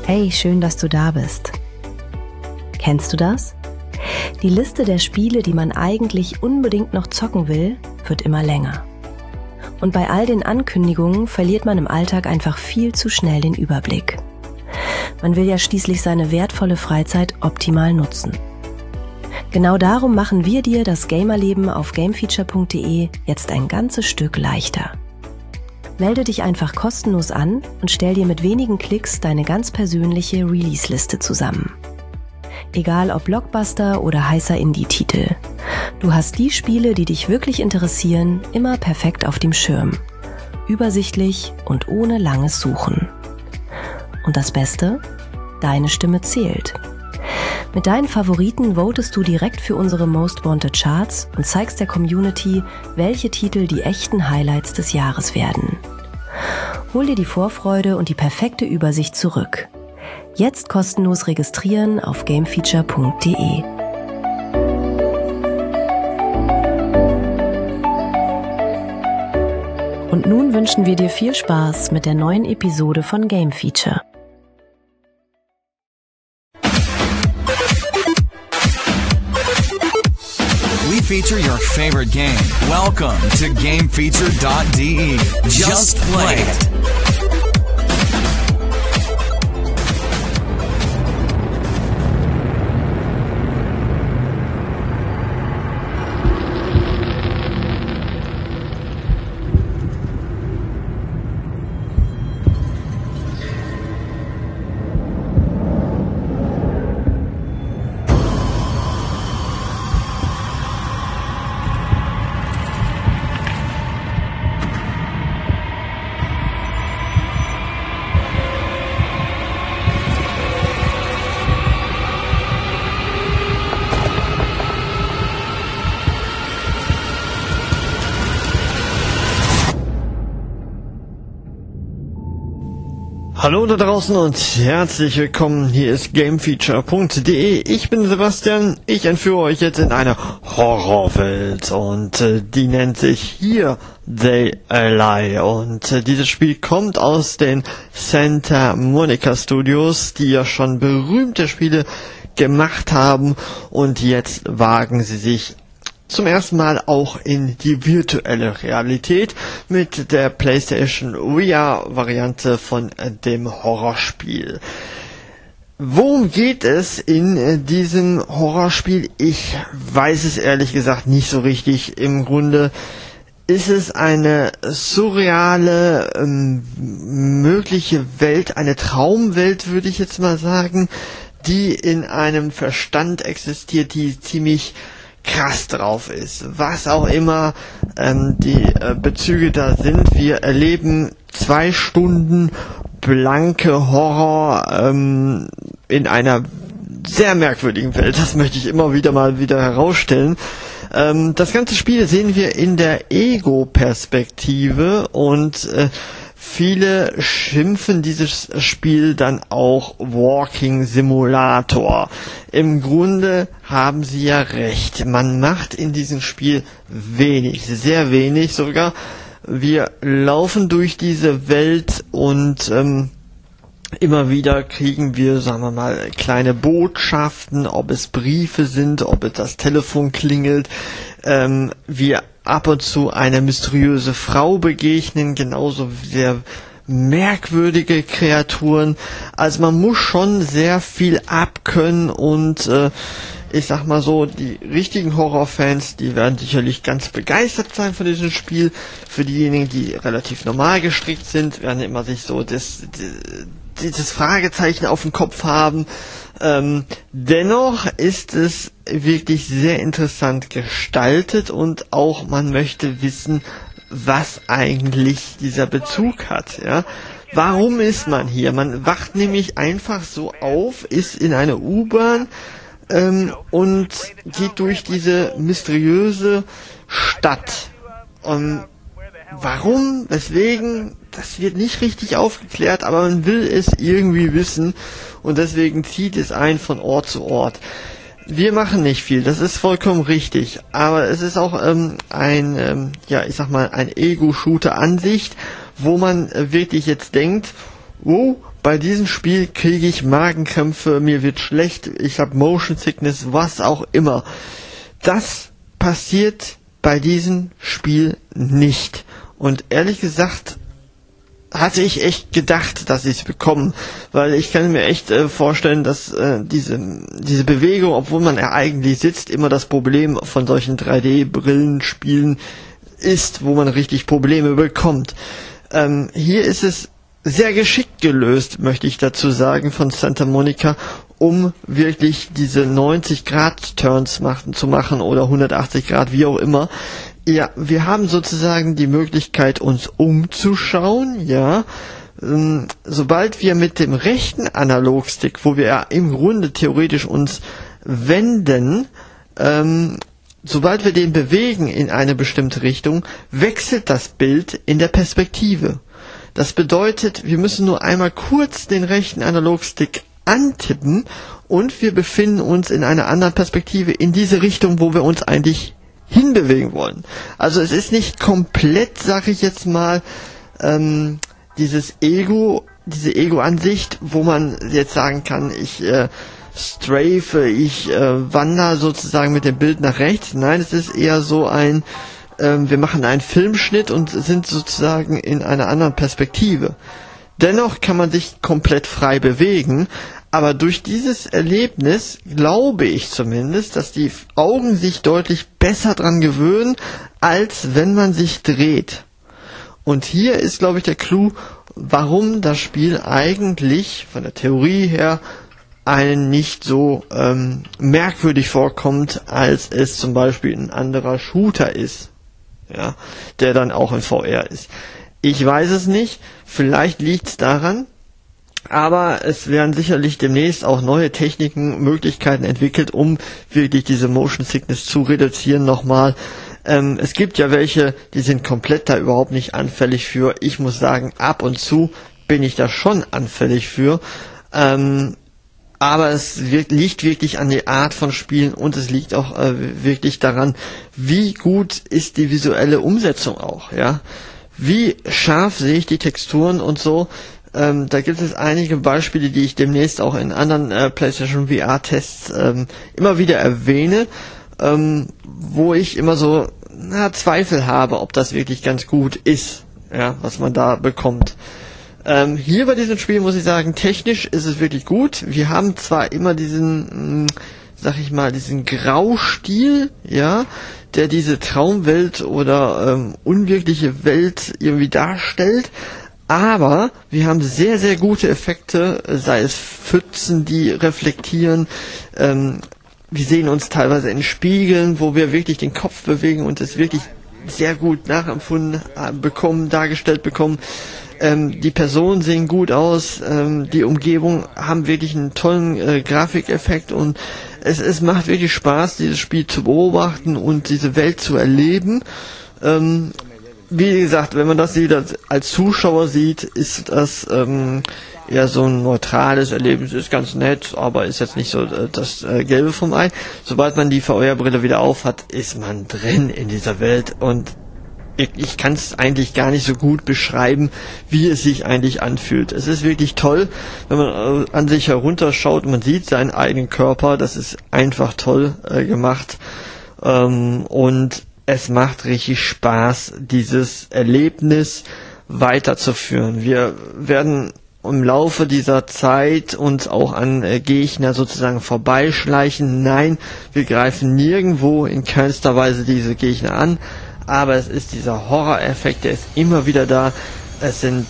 Hey, schön, dass du da bist. Kennst du das? Die Liste der Spiele, die man eigentlich unbedingt noch zocken will, wird immer länger. Und bei all den Ankündigungen verliert man im Alltag einfach viel zu schnell den Überblick. Man will ja schließlich seine wertvolle Freizeit optimal nutzen. Genau darum machen wir dir das Gamerleben auf gamefeature.de jetzt ein ganzes Stück leichter. Melde dich einfach kostenlos an und stell dir mit wenigen Klicks deine ganz persönliche Release-Liste zusammen. Egal ob Blockbuster oder heißer Indie-Titel. Du hast die Spiele, die dich wirklich interessieren, immer perfekt auf dem Schirm. Übersichtlich und ohne langes Suchen. Und das Beste? Deine Stimme zählt. Mit deinen Favoriten votest du direkt für unsere Most Wanted Charts und zeigst der Community, welche Titel die echten Highlights des Jahres werden. Hol dir die Vorfreude und die perfekte Übersicht zurück. Jetzt kostenlos registrieren auf gamefeature.de. Und nun wünschen wir dir viel Spaß mit der neuen Episode von Game Feature. We feature your favorite game. Welcome to GameFeature.de. Just play it. Hallo da draußen und herzlich willkommen, hier ist Gamefeature.de. Ich bin Sebastian, ich entführe euch jetzt in eine Horrorwelt und die nennt sich hier They Lie und dieses Spiel kommt aus den Santa Monica Studios, die ja schon berühmte Spiele gemacht haben und jetzt wagen sie sich zum ersten Mal auch in die virtuelle Realität mit der PlayStation VR-Variante von dem Horrorspiel. Worum geht es in diesem Horrorspiel? Ich weiß es ehrlich gesagt nicht so richtig. Im Grunde ist es eine surreale, mögliche Welt, eine Traumwelt würde ich jetzt mal sagen, die in einem Verstand existiert, die ziemlich krass drauf ist, was auch immer die Bezüge da sind. Wir erleben 2 Stunden blanke Horror in einer sehr merkwürdigen Welt. Das möchte ich immer wieder herausstellen. Das ganze Spiel sehen wir in der Ego-Perspektive und viele schimpfen dieses Spiel dann auch Walking Simulator. Im Grunde haben sie ja recht. Man macht in diesem Spiel wenig, sehr wenig sogar. Wir laufen durch diese Welt und immer wieder kriegen wir, sagen wir mal, kleine Botschaften, ob es Briefe sind, ob es das Telefon klingelt. Wir ab und zu eine mysteriöse Frau begegnen, genauso sehr merkwürdige Kreaturen. Also man muss schon sehr viel abkönnen und ich sag mal so, die richtigen Horrorfans, die werden sicherlich ganz begeistert sein von diesem Spiel. Für diejenigen, die relativ normal gestrickt sind, werden immer sich so dieses Fragezeichen auf dem Kopf haben. Dennoch ist es wirklich sehr interessant gestaltet und auch man möchte wissen, was eigentlich dieser Bezug hat. Ja? Warum ist man hier? Man wacht nämlich einfach so auf, ist in einer U-Bahn und geht durch diese mysteriöse Stadt. Warum? Weswegen? Das wird nicht richtig aufgeklärt, aber man will es irgendwie wissen und deswegen zieht es einen von Ort zu Ort. Wir machen nicht viel, das ist vollkommen richtig, aber es ist auch ein Ego-Shooter-Ansicht, wo man wirklich jetzt denkt, oh, bei diesem Spiel kriege ich Magenkrämpfe, mir wird schlecht, ich habe Motion Sickness, was auch immer. Das passiert bei diesem Spiel nicht. Und ehrlich gesagt hatte ich echt gedacht, dass ich es bekomme, weil ich kann mir echt vorstellen, dass diese Bewegung, obwohl man ja eigentlich sitzt, immer das Problem von solchen 3D-Brillenspielen ist, wo man richtig Probleme bekommt. Hier ist es sehr geschickt gelöst, möchte ich dazu sagen, von Santa Monica, um wirklich diese 90-Grad-Turns zu machen oder 180 Grad, wie auch immer. Ja, wir haben sozusagen die Möglichkeit, uns umzuschauen, ja. Sobald wir mit dem rechten Analogstick, wo wir ja im Grunde theoretisch uns wenden, sobald wir den bewegen in eine bestimmte Richtung, wechselt das Bild in der Perspektive. Das bedeutet, wir müssen nur einmal kurz den rechten Analogstick antippen und wir befinden uns in einer anderen Perspektive in diese Richtung, wo wir uns eigentlich hinbewegen wollen. Also es ist nicht komplett, sag ich jetzt mal, diese Ego-Ansicht, wo man jetzt sagen kann, ich strafe, ich wandere sozusagen mit dem Bild nach rechts. Nein, es ist eher so wir machen einen Filmschnitt und sind sozusagen in einer anderen Perspektive. Dennoch kann man sich komplett frei bewegen, aber durch dieses Erlebnis glaube ich zumindest, dass die Augen sich deutlich besser dran gewöhnen, als wenn man sich dreht. Und hier ist, glaube ich, der Clou, warum das Spiel eigentlich von der Theorie her einen nicht so merkwürdig vorkommt, als es zum Beispiel ein anderer Shooter ist, ja, der dann auch in VR ist. Ich weiß es nicht, vielleicht liegt es daran, aber es werden sicherlich demnächst auch neue Techniken, Möglichkeiten entwickelt, um wirklich diese Motion Sickness zu reduzieren nochmal. Es gibt ja welche, die sind komplett da überhaupt nicht anfällig für. Ich muss sagen, ab und zu bin ich da schon anfällig für. Aber es liegt wirklich an der Art von Spielen und es liegt auch wirklich daran, wie gut ist die visuelle Umsetzung auch, ja. Wie scharf sehe ich die Texturen und so. Da gibt es einige Beispiele, die ich demnächst auch in anderen PlayStation VR-Tests immer wieder erwähne, wo ich immer so Zweifel habe, ob das wirklich ganz gut ist, ja, was man da bekommt. Hier bei diesem Spiel muss ich sagen, technisch ist es wirklich gut. Wir haben zwar immer diesen, diesen Graustil, ja, der diese Traumwelt oder unwirkliche Welt irgendwie darstellt, aber wir haben sehr, sehr gute Effekte, sei es Pfützen, die reflektieren. Wir sehen uns teilweise in Spiegeln, wo wir wirklich den Kopf bewegen und es wirklich sehr gut nachempfunden dargestellt bekommen. Die Personen sehen gut aus, die Umgebung haben wirklich einen tollen Grafikeffekt und es macht wirklich Spaß, dieses Spiel zu beobachten und diese Welt zu erleben. Wie gesagt, wenn man das als Zuschauer sieht, ist das eher so ein neutrales Erlebnis, ist ganz nett, aber ist jetzt nicht so das Gelbe vom Ei. Sobald man die VR-Brille wieder auf hat, ist man drin in dieser Welt und ich kann es eigentlich gar nicht so gut beschreiben, wie es sich eigentlich anfühlt. Es ist wirklich toll, wenn man an sich herunterschaut und man sieht seinen eigenen Körper. Das ist einfach toll gemacht. Und es macht richtig Spaß, dieses Erlebnis weiterzuführen. Wir werden im Laufe dieser Zeit uns auch an Gegner sozusagen vorbeischleichen. Nein, wir greifen nirgendwo in keinster Weise diese Gegner an. Aber es ist dieser Horror-Effekt, der ist immer wieder da. Es sind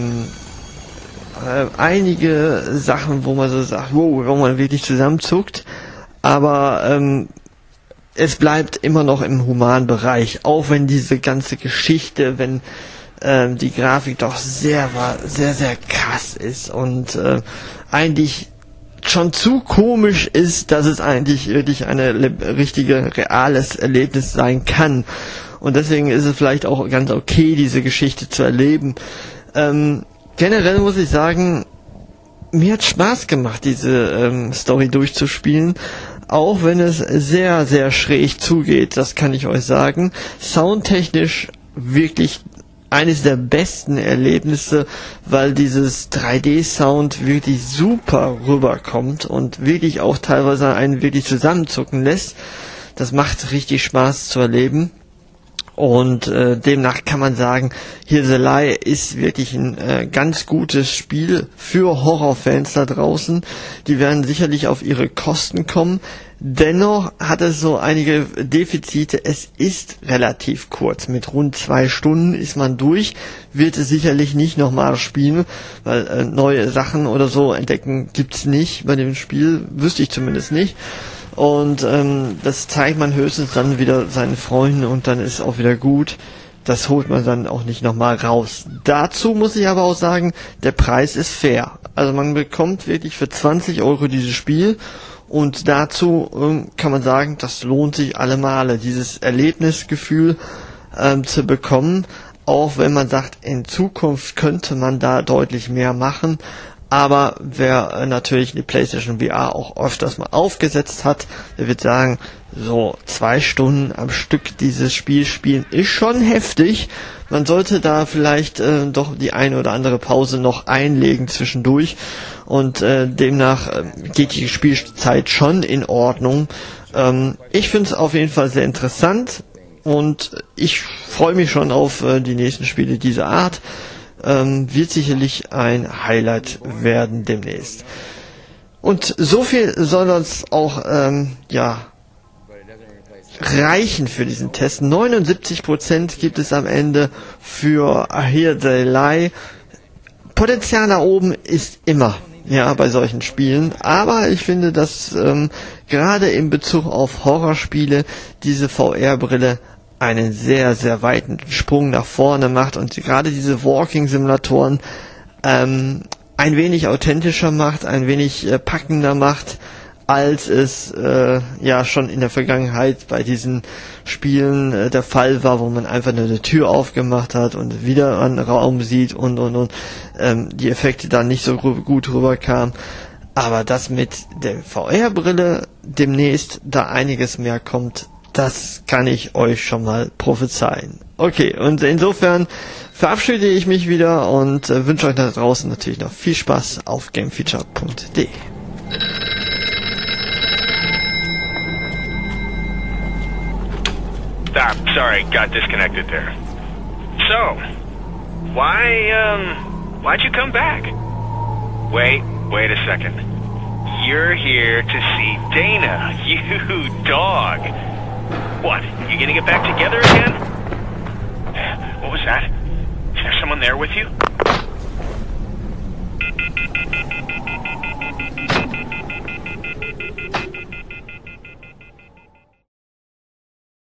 einige Sachen, wo man so sagt, wow, wo man wirklich zusammenzuckt. Aber es bleibt immer noch im humanen Bereich. Auch wenn diese ganze Geschichte, wenn die Grafik doch sehr, sehr krass ist und eigentlich schon zu komisch ist, dass es eigentlich wirklich eine richtige, reales Erlebnis sein kann. Und deswegen ist es vielleicht auch ganz okay, diese Geschichte zu erleben. Generell muss ich sagen, mir hat Spaß gemacht, diese Story durchzuspielen. Auch wenn es sehr, sehr schräg zugeht, das kann ich euch sagen. Soundtechnisch wirklich eines der besten Erlebnisse, weil dieses 3D-Sound wirklich super rüberkommt und wirklich auch teilweise einen wirklich zusammenzucken lässt. Das macht richtig Spaß zu erleben. Und demnach kann man sagen, Here the Lie ist wirklich ein ganz gutes Spiel für Horrorfans da draußen. Die werden sicherlich auf ihre Kosten kommen. Dennoch hat es so einige Defizite. Es ist relativ kurz. Mit rund 2 Stunden ist man durch. Wird es sicherlich nicht nochmal spielen, weil neue Sachen oder so entdecken gibt's nicht bei dem Spiel. Wüsste ich zumindest nicht. Und das zeigt man höchstens dann wieder seinen Freunden und dann ist auch wieder gut. Das holt man dann auch nicht nochmal raus. Dazu muss ich aber auch sagen, der Preis ist fair. Also man bekommt wirklich für 20 € dieses Spiel und dazu kann man sagen, das lohnt sich alle Male, dieses Erlebnisgefühl zu bekommen. Auch wenn man sagt, in Zukunft könnte man da deutlich mehr machen. Aber wer natürlich die PlayStation VR auch öfters mal aufgesetzt hat, der wird sagen, so 2 Stunden am Stück dieses Spiel spielen ist schon heftig. Man sollte da vielleicht doch die eine oder andere Pause noch einlegen zwischendurch. Und demnach geht die Spielzeit schon in Ordnung. Ich finde es auf jeden Fall sehr interessant und ich freue mich schon auf die nächsten Spiele dieser Art. Wird sicherlich ein Highlight werden demnächst. Und so viel soll uns auch reichen für diesen Test. 79% gibt es am Ende für Here They Lie. Potenzial nach oben ist immer, ja, bei solchen Spielen. Aber ich finde, dass gerade in Bezug auf Horrorspiele diese VR-Brille einen sehr, sehr weiten Sprung nach vorne macht und gerade diese Walking-Simulatoren ein wenig authentischer macht, ein wenig packender macht, als es schon in der Vergangenheit bei diesen Spielen der Fall war, wo man einfach nur eine Tür aufgemacht hat und wieder einen Raum sieht und die Effekte dann nicht so gut rüberkamen. Aber dass mit der VR-Brille demnächst da einiges mehr kommt, das kann ich euch schon mal prophezeien. Okay, und insofern verabschiede ich mich wieder und wünsche euch da draußen natürlich noch viel Spaß auf gamefeature.de. Sorry, got disconnected there. So, why'd you come back? Wait a second. You're here to see Dana, you dog. What, you gonna get back together again? What was that? Is there someone there with you?